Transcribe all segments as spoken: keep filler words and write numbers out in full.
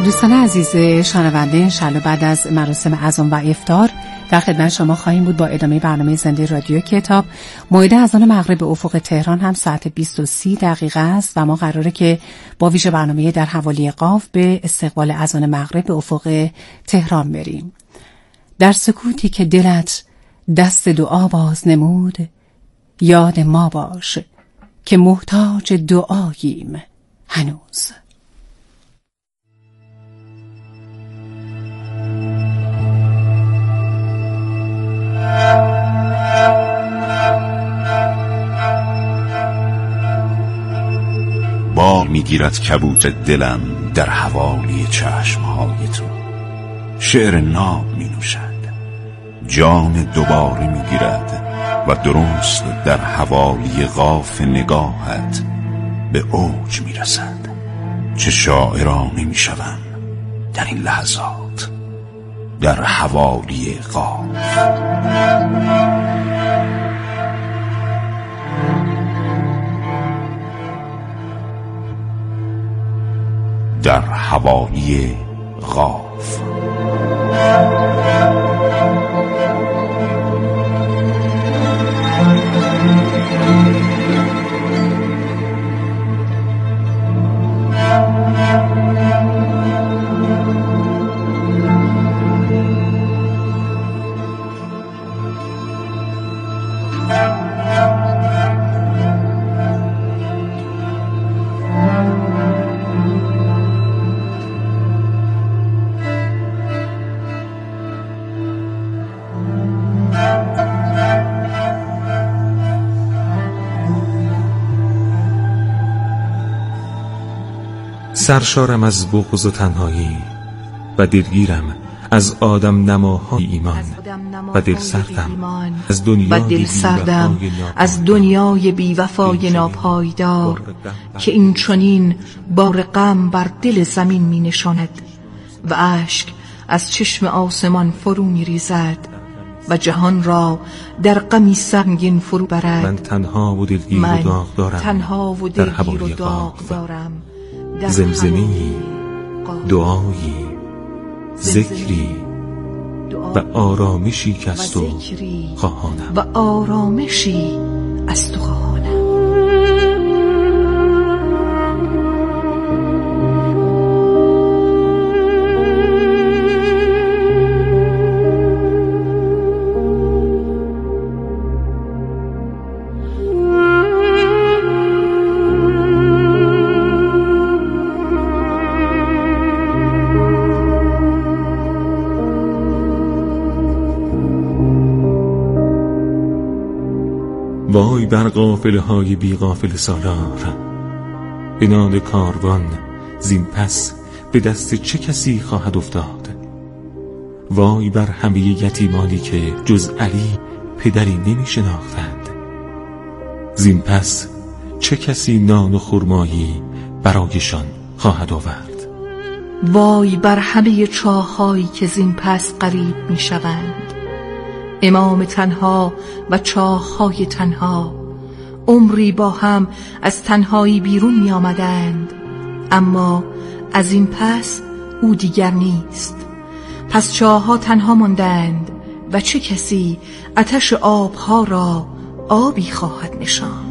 دوستان عزیز شنونده، انشالله بعد از مراسم اذان و افطار در خدمت شما خواهیم بود با ادامه برنامه زنده رادیو کتاب. موعد اذان مغرب به افق تهران هم ساعت بیست و سی دقیقه است و ما قراره که با ویژه برنامه در حوالی قاف به استقبال اذان مغرب به افق تهران بریم. در سکوتی که دلت دست دعا باز نمود، یاد ما باش که محتاج دعاییم هنوز. بار میگیرد کبوت دلم در حوالی چشمهای تو، شعر ناب می نوشد، جام دوباره میگیرد و درست در حوالی قاف نگاهت به اوج میرسد. چه شاعرانه میشوم در این لحظات در حوالی قاف. در حوالی قاف. سرشارم از بغض و تنهایی و دلگیرم از آدم نماهای ایمان و دل سردم از دنیای سردم از دنیای بی وفای ناپایدار که این چنین بار غم بر دل زمین می نشاند و اشک از چشم آسمان فرو می ریزد و جهان را در غمی سنگین فرو برد. من تنها و دلگیر و داغ دارم تنها و در دلگیر و حوالی داغ قاف. دارم زمزمی، دعایی، ذکری و آرامشی که از تو خواهانم و آرامشی از تو خواهانم. وای بر قافله های بی غافل سالار، بنال کاروان زین پس به دست چه کسی خواهد افتاد؟ وای بر همه یتیمانی که جز علی پدری نمی شناختند، زین پس چه کسی نان و خرمایی برایشان خواهد آورد؟ وای بر همه چاهایی که زین پس غریب می شوند، امام تنها و چاه‌های تنها عمری با هم از تنهایی بیرون می آمدند، اما از این پس او دیگر نیست. پس چاه‌ها تنها ماندند و چه کسی آتش آبها را آبی خواهد نشاند؟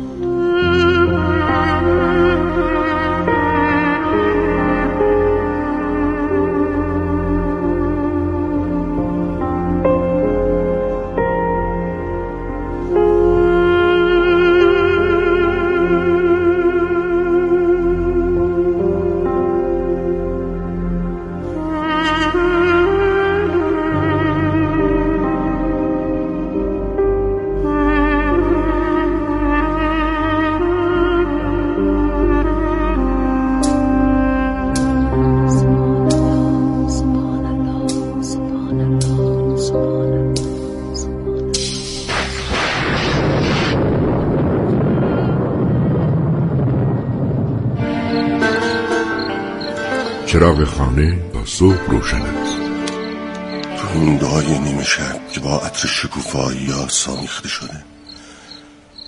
چراغ خانه تا صبح روشن است. روندای نیمه شب که با عطر شکوفایی ها سامیخته شده،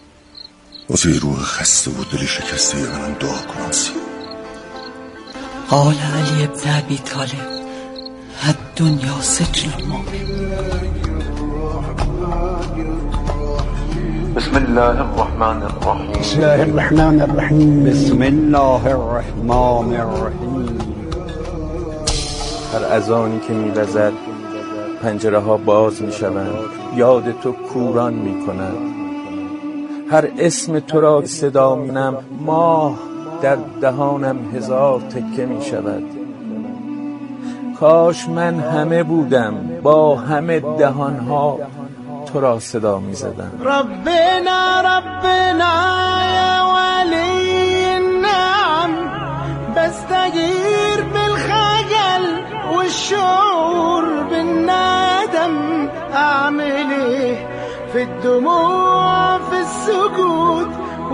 واسه روح خسته و دل شکسته منم دعا کنم. سی قال علی ابن ابی طالب الدنیا سجن المؤمن. بسم الله الرحمن الرحیم. بسم الله الرحمن الرحیم. بسم الله الرحمن الرحیم. هر اذانی که می‌وزد پنجره ها باز می‌شوند، یاد تو کوران می‌کند. هر اسم تو را صدا می‌کنم، ماه در دهانم هزار تکه می‌شود. کاش من همه بودم، با همه دهانها تو را صدا می‌زدم. ربنا ربنا یا ولی النعم بستغیر بالخجل والشعور بالندم. اعمل في الدموع في السكوت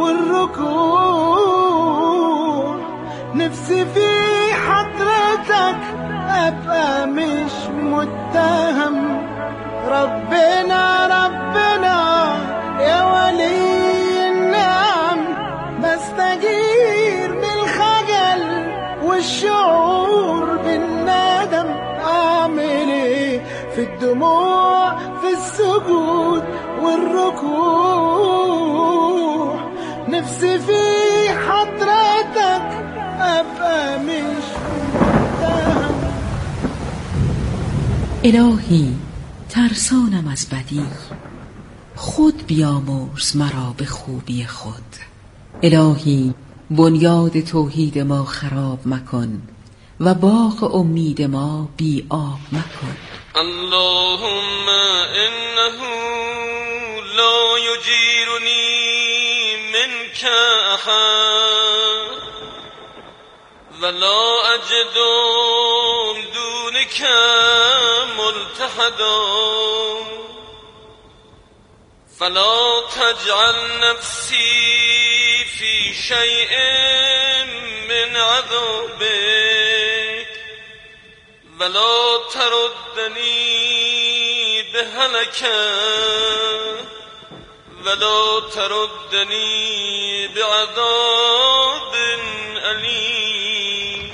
والركوع. نفسي في حضرتك ابقى مش متهم. ربنا ربنا يا ولي النعم بستغير بالخجل والشعور بالندم. اعمل ايه في الدموع في السجود والركوع. نفسي في حضرتك ابقى مش متهم. الهی ترسانم از بدی، خود بیامرز مرا به خوبی خود. الهی بنیاد توحید ما خراب مکن و باغ امید ما بی آب مکن. اللهم انه لا یجیرنی منک احد ولا اجد دونک ملتحدا فلا تجعل نفسی في شيء من عذابك ولا تردني بهلكة ولا تردني بعذاب أليم.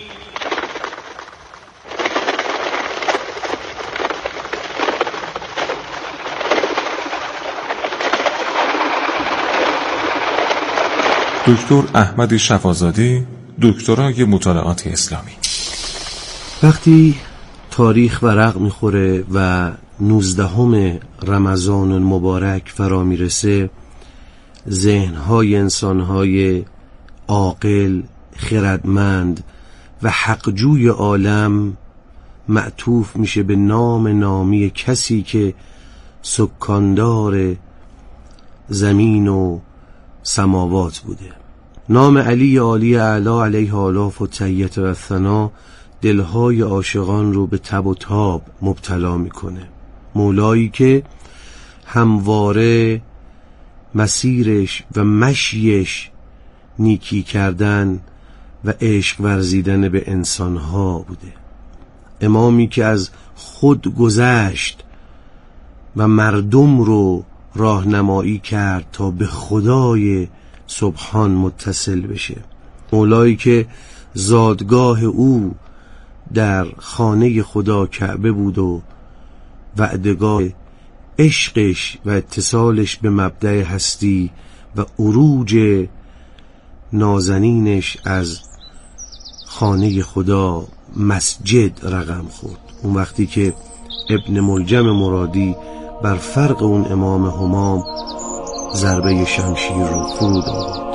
دکتر احمد شفازاده، دکترای مطالعات اسلامی. وقتی تاریخ ورق میخوره و نوزدهم رمضان المبارک فرا میرسه، ذهنهای انسانهای عاقل، خردمند و حقجوی عالم معطوف میشه به نام نامی کسی که سکاندار زمین و سماوات بوده. نام علی عالی اعلی علیه آلاف و تحیت و ثنا دلهای عاشقان رو به تب و تاب مبتلا میکنه. مولایی که همواره مسیرش و مشیش نیکی کردن و عشق ورزیدن به انسانها بوده. امامی که از خود گذشت و مردم رو راهنمایی کرد تا به خدای سبحان متصل بشه. مولایی که زادگاه او در خانه خدا کعبه بود و وعدگاه عشقش و اتصالش به مبدأ هستی و عروج نازنینش از خانه خدا مسجد رقم خورد. اون وقتی که ابن ملجم مرادی بر فرق اون امام همام ضربه شمشیر رو فرود آورد.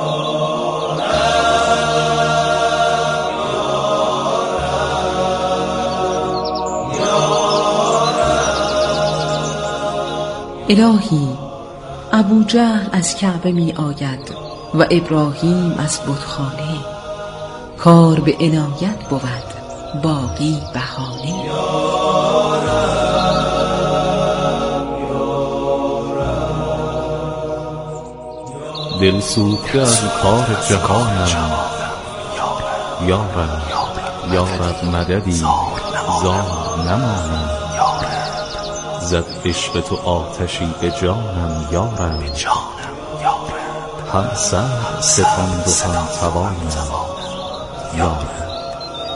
الهی ابو جهل از کعبه می آید و ابراهیم از بتخانه. کار به عنایت بود، باقی بهانه. دل سوخته از کار جهانم، یارب یارب مددی زار نمانم. زد عشق تو آتشی به جانم یارب، هم سر ستاند و هم توانم یارب.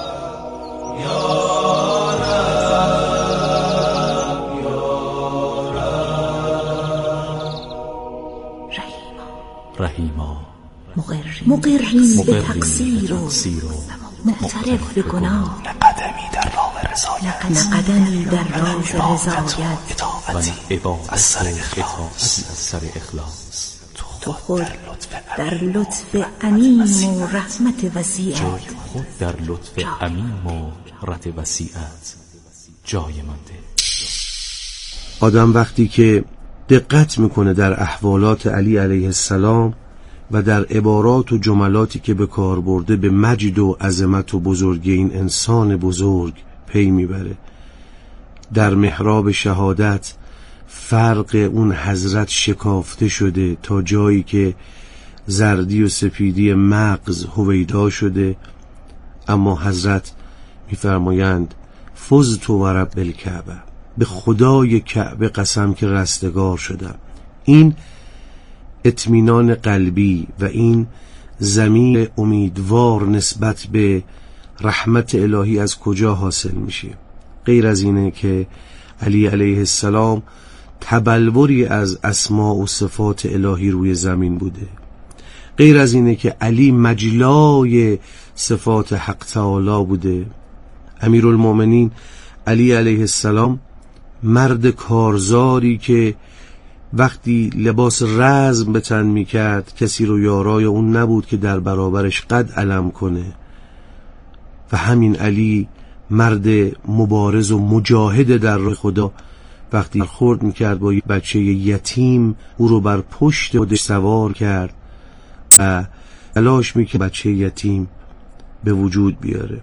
مقریم به تقصیر و معترف به گناه، نه قدمی در راه رضایت، نه قدمی در راه رضایت و نه عبادت از سر اخلاص، از سر اخلاص. تو خود در لطف عمیم و رحمت وسیعت، خود در لطف عمیم و رحمت وسیعت جای مانده. آدم وقتی که دقت میکنه در احوالات علی علیه السلام و در عبارات و جملاتی که به کار برده، به مجد و عظمت و بزرگی این انسان بزرگ پی میبره. در محراب شهادت فرق اون حضرت شکافته شده تا جایی که زردی و سپیدی مغز هویدا شده، اما حضرت میفرمایند فزت و رب الکعبه، به خدای کعبه قسم که رستگار شدم. این اطمینان قلبی و این ضمیر امیدوار نسبت به رحمت الهی از کجا حاصل میشه؟ غیر از اینه که علی علیه السلام تبلوری از اسماء و صفات الهی روی زمین بوده، غیر از اینه که علی مجلای صفات حق تعالی بوده. امیرالمومنین علی علیه السلام مرد کارزاری که وقتی لباس رزم به تن میکرد کسی رو یارای اون نبود که در برابرش قد علم کنه، و همین علی مرد مبارز و مجاهد در راه خدا وقتی خورد میکرد با یه بچه یتیم او رو بر پشت خودش سوار کرد و تلاش میکرد بچه یتیم به وجود بیاره.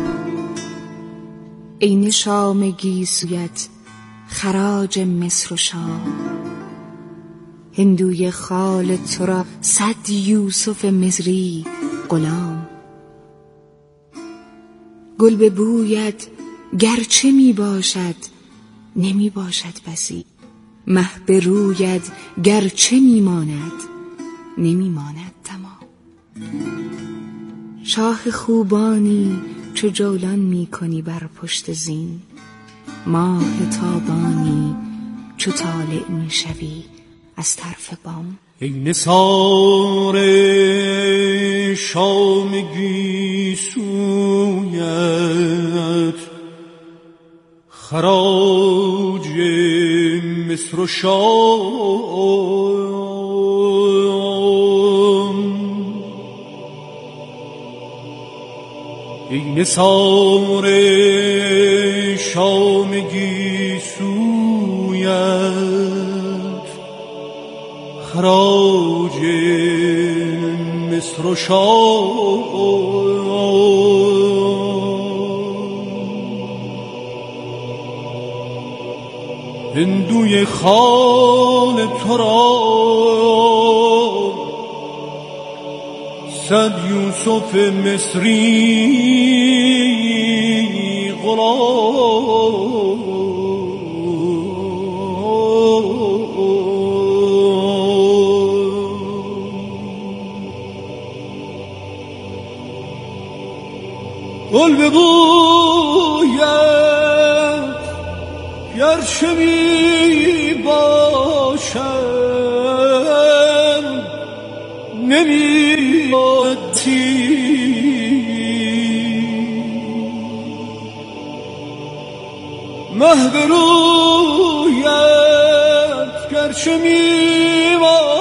این شام گیسویت خراج مصر و شام، هندوی خال تو را صد یوسف مصری غلام. گل به بویت گرچه می باشد نمی باشد بسی، مه به رویت گرچه می ماند نمی ماند تمام. شاه خوبانی چو جولان می کنی بر پشت زین، ماه تابانی چو طالع می شوی از طرف بام. ای نثار شام گیسویت خراج مصر و شام، ای نثار شام گیسویت خراج مصر و شام، هندوی خال تو را صد یوسف مصری غلام. گل به بویت گرچه می باشد نمی باشی، مه به رویت گرچه می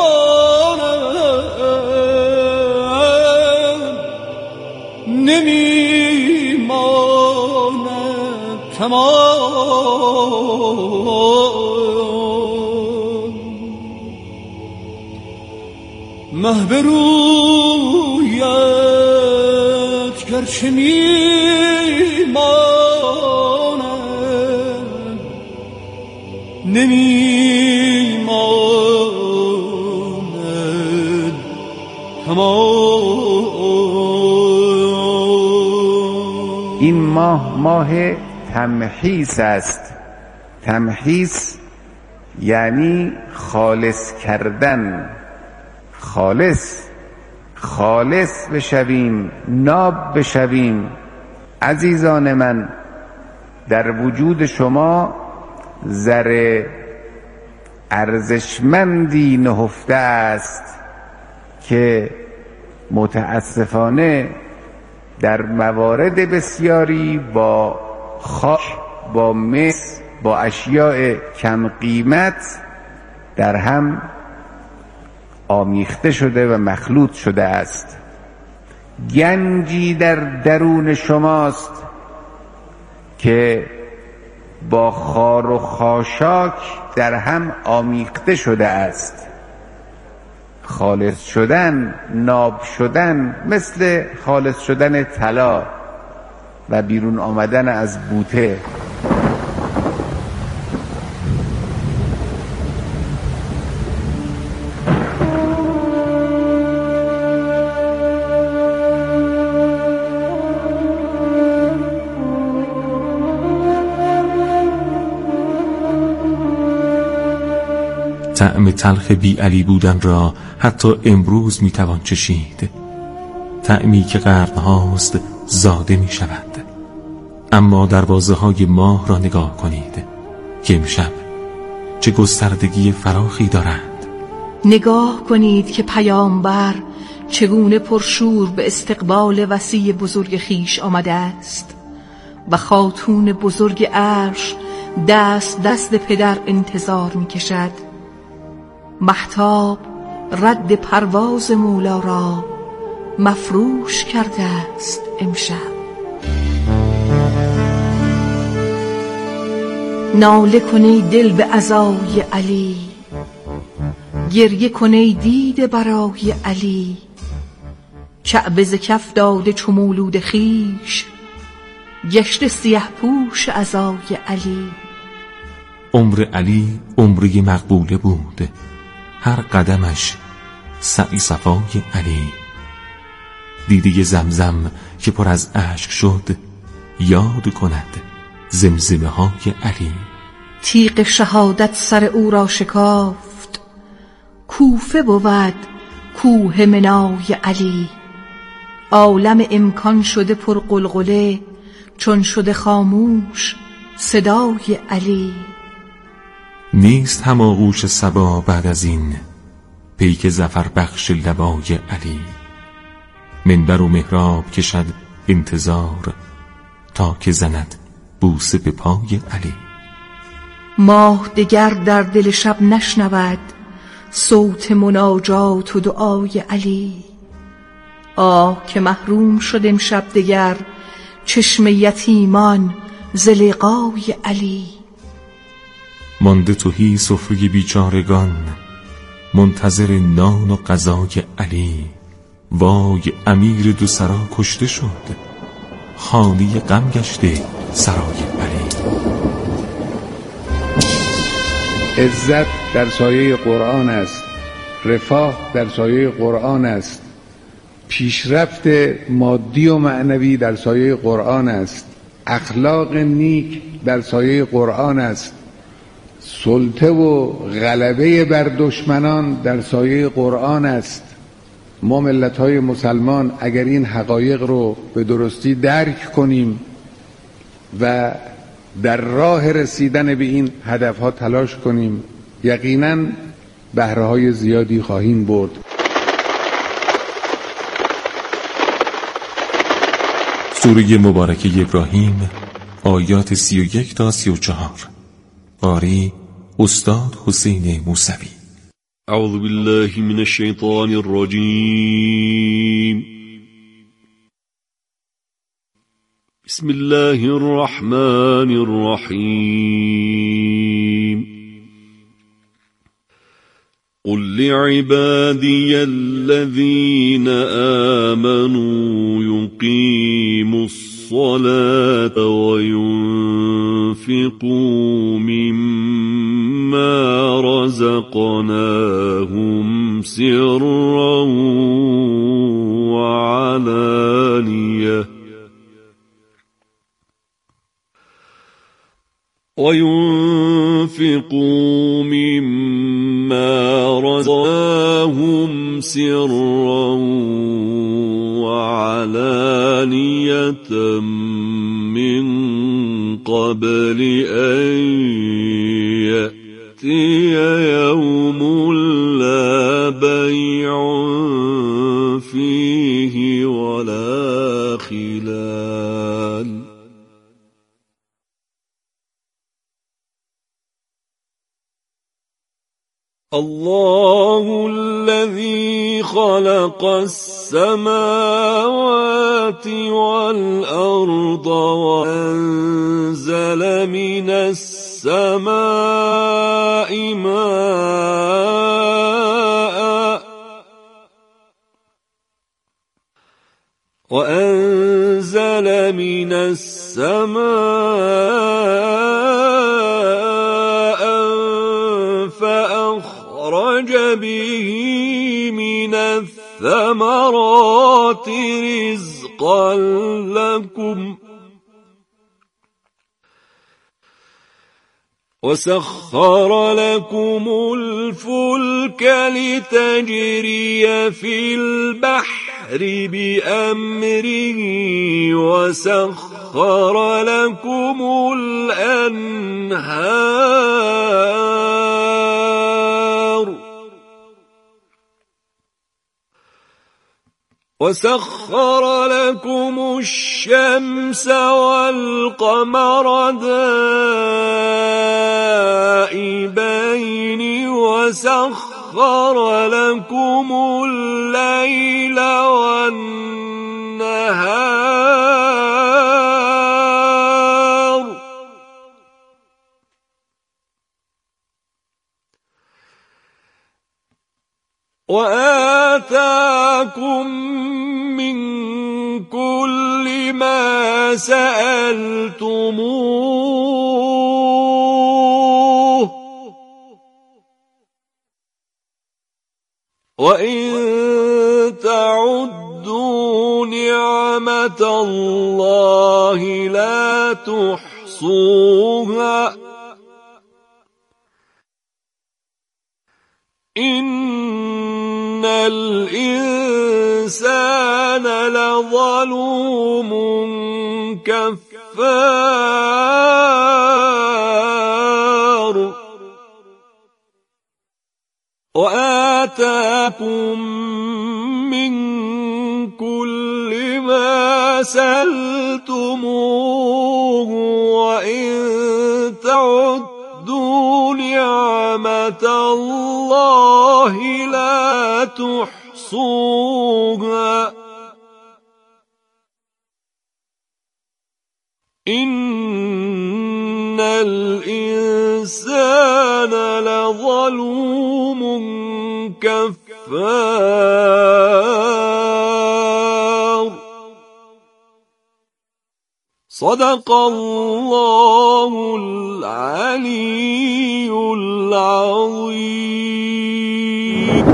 ماند نمی تمام. مه به رویت گرچه می ماند نمی ماند تمام. این ماه ماه تمحیص است. تمحیص یعنی خالص کردن، خالص خالص بشویم، ناب بشویم. عزیزان من، در وجود شما ذره ارزشمندی نهفته است که متاسفانه در موارد بسیاری با خاک، با مس، با اشیاء کم قیمت در هم آمیخته شده و مخلوط شده است. گنجی در درون شماست که با خار و خاشاک در هم آمیخته شده است. خالص شدن، ناب شدن، مثل خالص شدن طلا و بیرون آمدن از بوته. طعم تلخ بی علی بودن را حتی امروز میتوان چشید، طعمی که قرنهاست زاده می شود. اما دروازه های ماه را نگاه کنید که امشب چه گستردگی فراخی دارند. نگاه کنید که پیامبر چگونه پرشور به استقبال وصی بزرگ خیش آمده است و خاتون بزرگ عرش دست دست پدر انتظار می کشد. مهتاب رد پرواز مولا را مفروش کرده است امشب. ناله کنی دل به عزای علی، گریه کنی دید برای علی. کعبه ز کف داده چو مولود خیش، گشته سیه پوش عزای علی. عمر علی عمری مقبوله بود، هر قدمش سعی صفای علی. دیده زمزم که پر از اشک شد، یاد کند زمزمه های علی. تیغ شهادت سر او را شکافت، کوفه بود کوه منای علی. عالم امکان شده پر قلقله، چون شده خاموش صدای علی. نیست هم آغوش صبا بعد از این، پیک ظفر بخش لبای علی. منبر و محراب کشد انتظار، تا که زند بوسه به پای علی. ماه دگر در دل شب نشنود صوت مناجات و دعای علی. آه که محروم شد امشب دگر چشم یتیمان ز لقای علی. مانده تهی سفره بیچارگان، منتظر نان و غذای علی. وای امیر دو سرا کشته شد، خانه غم گشته سرای علی. عزت در سایه قرآن است، رفاه در سایه قرآن است، پیشرفت مادی و معنوی در سایه قرآن است، اخلاق نیک در سایه قرآن است، سلطه و غلبه بر دشمنان در سایه قرآن است. ما ملت‌های مسلمان اگر این حقایق رو به درستی درک کنیم و در راه رسیدن به این هدفها تلاش کنیم، یقیناً بهره‌های زیادی خواهیم برد. سوره مبارکه ابراهیم آیات سی و یک تا سی و چهار. قاری استاد حسین موسوی. اعوذ بالله من الشیطان الرجیم. بسم الله الرحمن الرحیم. قل لعبادي الذين آمنوا يقيموا الصلاة وينفقوا مما رزقناهم سرا وعلانية وينفقوا مما رزقناهم سرا وعلانية من قبل أن يأتي يوم لا بيع فيه الله الذي خلق السماوات والأرض وأنزل من السماء ماء وأنزل من السماء فأخرج به من الثمرات رزقا لكم وسخر لكم الفلك لتجري في البحر بأمره وسخر لكم الأنهار وسخر لكم الشمس والقمر دائبين وسخر لكم الليل والنهار وآتاكم من كل ما سألتموه وإن تعدوا نعمة الله لا تحصوها إن الإنسان لظلوم كفار وآتاكم من كل ما سألتموه وإن تعدوا نعمة الله لا تحصوها إن الإنسان لظلوم كفار صدق الله العلي العظيم.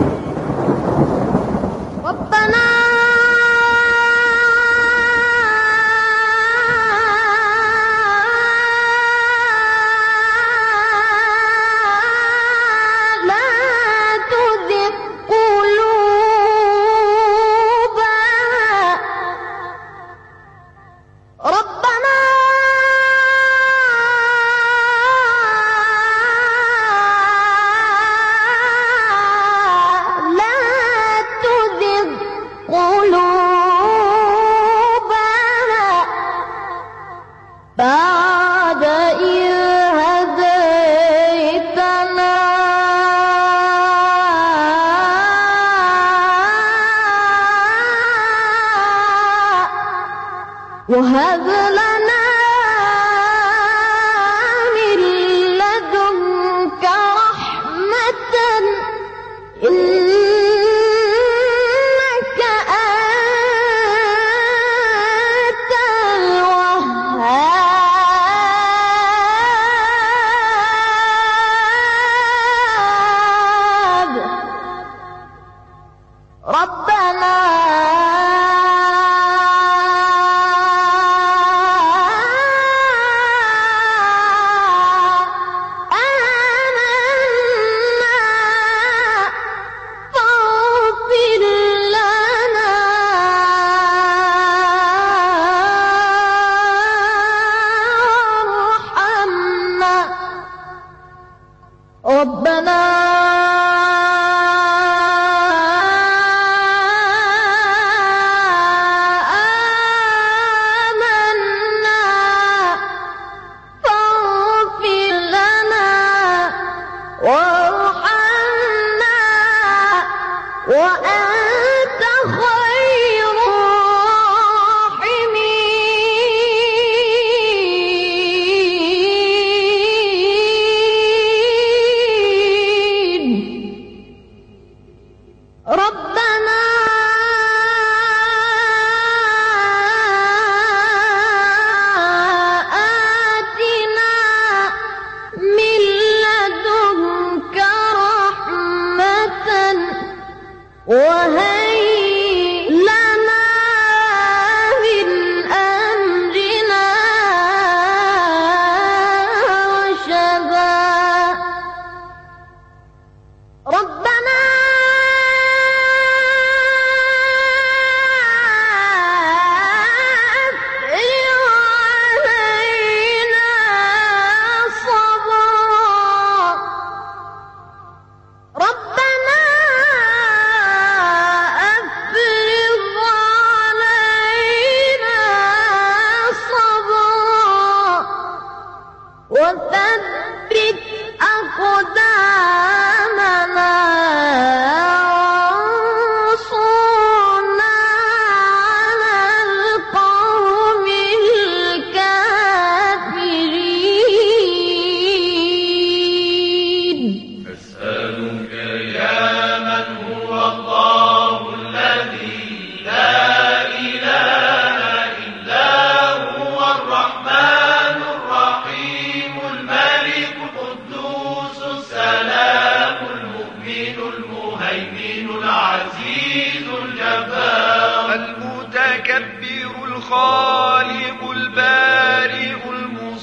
ربنا بعد إذ هديتنا وهب لنا من لدنك رحمة إنك أنت الوهاب.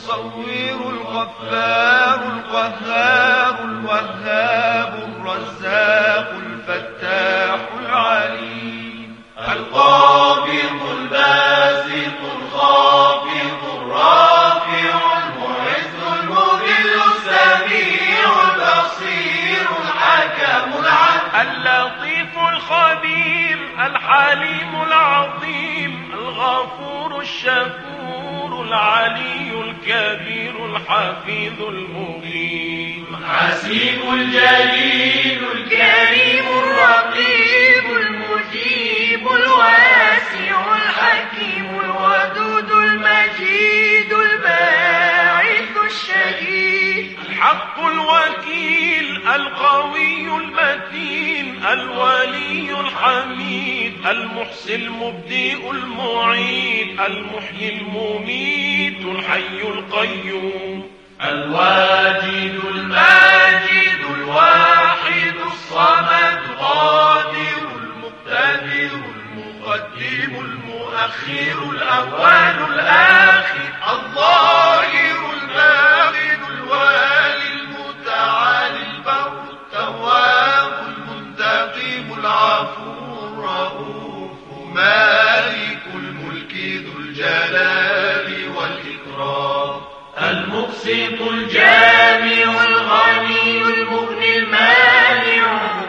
المصور الغفار القهار الوهاب الرزاق الفتاح العليم القابض الباسط الخافض الرافع المعز المذل السميع البصير الحكم العدل اللطيف الخبير الحليم العظيم الغفور الشكور العلي الكبير الحفيظ المبين حسيب الجليل الكريم الرقيب المجيب الواسع الحكيم الودود المجيد الباعث الشهيد الحق الوكيل القوي المتين الولي الحميد المحصي المبدئ المعيد المحيي المميت الحي القيوم الواجد الماجد الواحد الصمد القادر المقتدر المقدم المؤخر الأول الآخر الظاهر الباطن الوالي المتعالي البر التواب المنتقم العفو الرؤوف مالك الملك ذو الجلال والإكرام المقسط الجامع الغني المغني المانع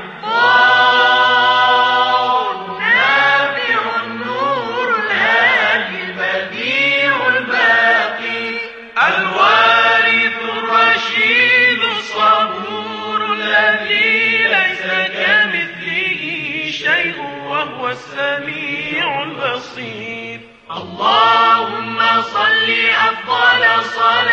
الضار النافع النور الهادي البديع الباقي الوارث الرشيد الصبور الذي ليس كمثله شيء وهو السميع البصير اللهم صل أفضل صلاة